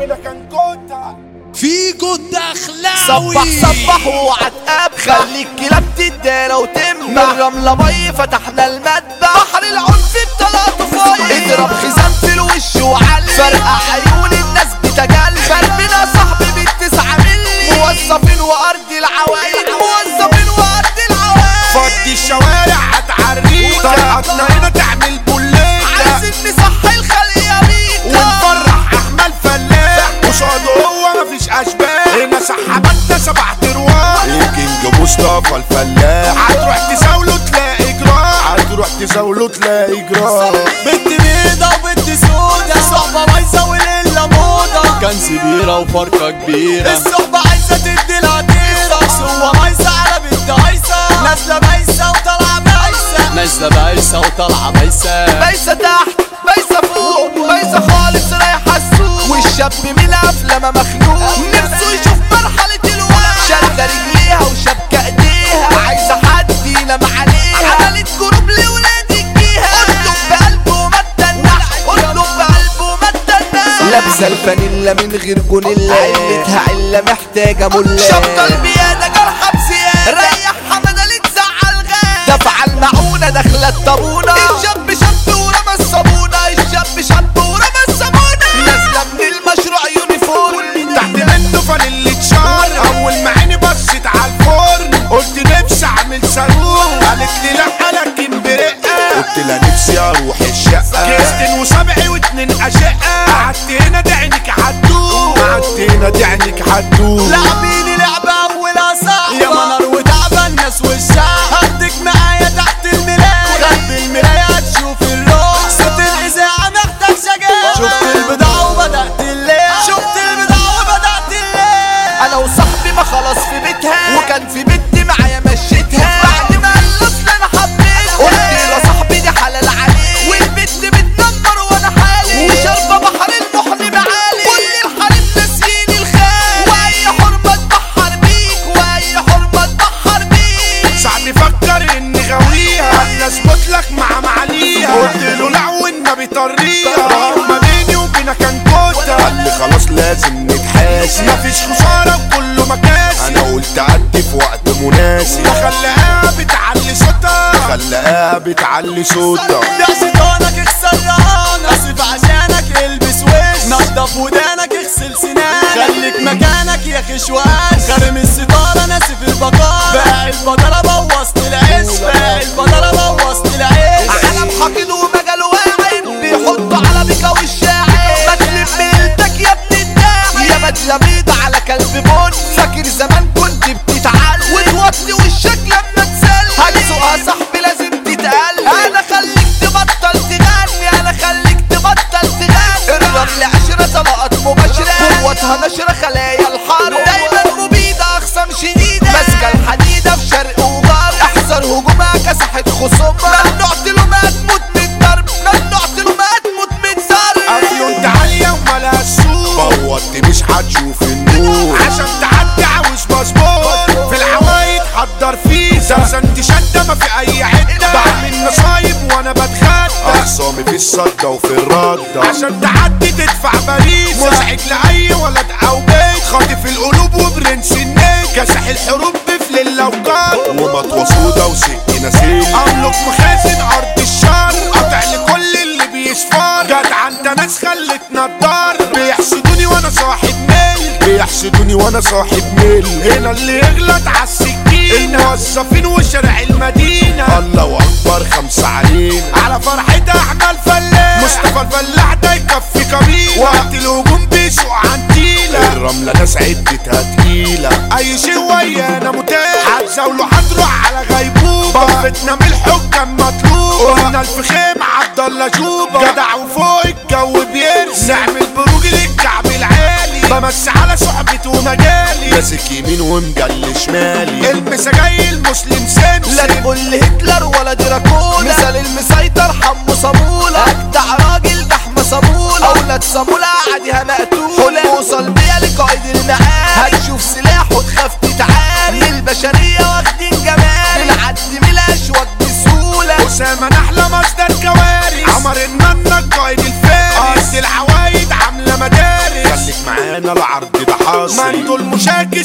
من كان كوتا فيجو الدخلاوي. صبح وعتقاب خلي الكلاب تدارى وتنبع الرملة مي فتحنا المدبع بحر العنف بطلعته فايق اضرب خزان في الوش وعلي فرقع عيون الناس بتجلي قلبنا صاحبي بالتسعة ملي موظفين وارض العوايد موظفين وارض العوايد فضي الشوارع هتعريك طريقتنا هنا تعمل بوليكا عايزين نصحي الخلق يا بيكا ونفرح احمد فلاح قصاده هو مفيش اشباه هنا سحبتنا 7 ارواح الكينج مصطفى الفلاح هتروح تزاوله تلاقي جراح هتروح تزاوله تلاقي جراح بنت بيضة وبنت سودا صحبة بايظة وليلة موضة كان زبيرة وفرقة كبيرة الصحبة عايزة تدي العطيرة سوا بايظة على بنت عايزة نازلة بايظة وطالعة بايظة نازلة بايظة وطالعة بايظة بايظة تحت بايظة فوق بايظة خالص رايحة السوق والشاب من الأفلام مخنوق نفسه يشوف مرحلة الوقت شادة رجليها وشبكة ايديها عايزة حد ينام عليها عملت جروب لولاد الجيها اطلب بقلبه ما تدلعش اطلب بقلبه ما تدلعش لابسة الفانيلا من غير جونيلا علتها علة محتاجة ملا شبطة البيادة جرحة بزيادة ريح حمادة اللي تزعل غاب دفع المعونة داخلة الطابونة الشاب شاب ورمى الصابونة الشاب شاب ورمى الصابونة نازلة من المشروع يونيفورم تحت منه فانيلة شار اول ما عيني بصت على الفرن قلت نفسي اعمل صاروخ قالت لي لا لكن برقة قلت لها نفسي اروح الشقة كيستين وسبعي واتنين اشقة قعدت هنا دعينك حدوق قعدت هنا دعينك حدوق لعبيني لعبة أولها صح يا منار وتعبى الناس والشعب هاخدك معايا تحت المراية خد المراية هتشوف الروح صوت الإذاعة محتاج شجاعة شفت البضاعة وبدأت الليل شفت البضاعة وبدأت الليل انا وصاحبي ما خلاص في بيتها وكان في بنت معايا مشيتها بعد ما قلصت انا حبيتها قلت له صاحبي دي حلال عليه والبنت بتنمر وانا حالي وشاربة بحر المحن بعالي كل الحريم ناسيين الخال واي حرمة تبحر بيك واي حرمة تبحر بيك ساعتي فكر اني غاويها انا اثبت لك مع معاليها قلت له لا والنبي طريها ما بيني وبينك كان كوتا قال لي خلاص لازم نتحاسب مفيش خساره وكله مكاسب انا قلت عدي في وقت مناسب خلاها بتعلي صوتها خلاها بتعلي صوتها ده شيطانك اخسر رهانك اسف عشانك البس وش نضف ودانك اغسل سنانك خليك مكانك يا خشوان خارم الستارة ناسف البقال باقي البطلة بوظت العيش باقي البطلة بوظت العيش علم حقيد ومجال واعد بيحطوا على بيكا والشاعر بتلم ليلتك يا ابن الداعي يا بدلة بيضة على كلب بن فاكر زمان كنت بتتعلم وتوطي وشك لما تسلم هتسوقها صاحبي لازم تتقلب انا خليك تبطل تغني انا خليك تبطل تغني الرمل 10 طلقات مباشرة قوتها نشرة خلايا الحرب دايما مبيدة اخصام شديدة ماسكة الحديدة في شرق وغرب احذر هجومها كسحت خصومها ممنوع تلومها تموت من الضرب ممنوع تلومها تموت من الضرب افيون عالية ومالها السوق بوظت مش هتشوف النور عشان تعدي عاوز باسبور في العوايد حضر فيزا سنتي شدة ما في اي عدة بعمل نصايب وانا بتغدى اخصامي في الصدة وفي الردة عشان تعدي تدفع باريزة مزعج لاي ولد او بيت خاطف القلوب وبرنس النيل كاسح الحروب بفل الاوقات ومطوى سودا وسكينة سيل املك مخازن ارض الشر قطع لكل اللي بيصفر جدع انت ناس خلتنا الدار بيحسدوني وانا صاحب ميل بيحسدوني وانا صاحب ميل هنا اللي يغلط عالسكين الموظفين وشارع المدينة الله اكبر 5 علينا على فرحة احمد فلاح مصطفى الفلاح ده يكفي كبيرة وقت الهجوم بيسوق عنديلة الرملة ناس عدتها تقيلة اي شيء ويانا متاح هتزاوله هتروح على غيبوبة بفتنا من الحكام مطلوبة قلنا الفخيم عبد الله جوبة جدع وفوق الجو بيرسم نعمل بروج للكعب العالي بمس على صحبتي ومجالي ماسك يمين ومجل شمالي المسا جاي المسلم سمسم لا تقول لي هتلر ولا دراكولا مثال المسيطر حمو صامولة اجدع راجل ده احمى صامولة اولاد صامولة عاديها مقتولة توصل بيها لقائد المعارك هتشوف سلاح وتخاف تتعارك البشرية واخدين جمال بنعدي من الاشواك بسهولة اسامة نحلة مصدر كوارث عمر الننك قائد الفارس ارض العوايد عاملة مدارس خليك معايا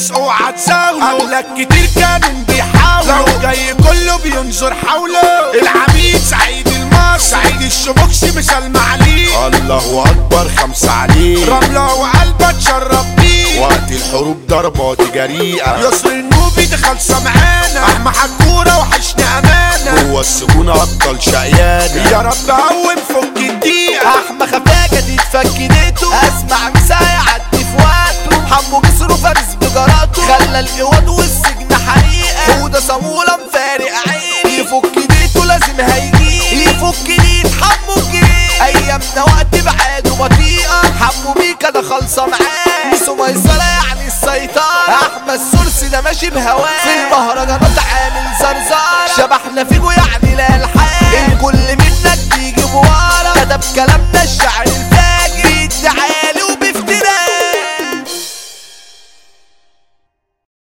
الرئيس اوعى تزاوله، قبلك كتير كانوا بيحاولوا، لو جاي كله بينظر حوله. العميد سعيد المصري، سعيد الشبكش مثال معليه، الله اكبر 5 عليه، رملة وقلبة تشرب بيه، وقت الحروب ضربات جريئة، يسر النوبي دي خالصة معانا، احمى حكورة وحشني امانة، جوه السجون ابطال شقيانة، يا رب قوم فك الدقيقة. احمى خفاجة دي اتفكدته، اسمع مساء يعدي في وقته، حمو جسره فارس بجراته، خلى القواد والسجن حقيقة، وده صامولة مفارق عيني، يفك ديته لازم هيجي، يفك ديت حمو الجريد، ايامنا وقت بعاده بطيئة، حمو بيكا ده خالصة معاه، ميسو ميسرة يعني السيطرة، احمد السورسي ده ماشي بهواه، في المهرجانات عامل زرزار، شبحنا فيجو يعني لا الحق